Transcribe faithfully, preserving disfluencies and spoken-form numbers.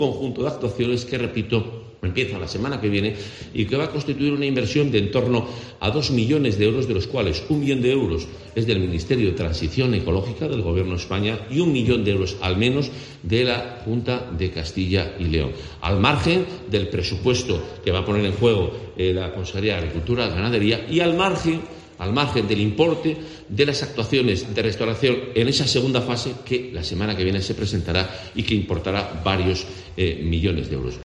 conjunto de actuaciones que, repito, empieza la semana que viene y que va a constituir una inversión de en torno a dos millones de euros, de los cuales un millón de euros es del Ministerio de Transición Ecológica del Gobierno de España y un millón de euros al menos de la Junta de Castilla y León, al margen del presupuesto que va a poner en juego eh, la Consejería de Agricultura y Ganadería y al margen al margen del importe de las actuaciones de restauración en esa segunda fase que la semana que viene se presentará y que importará varios eh, millones de euros.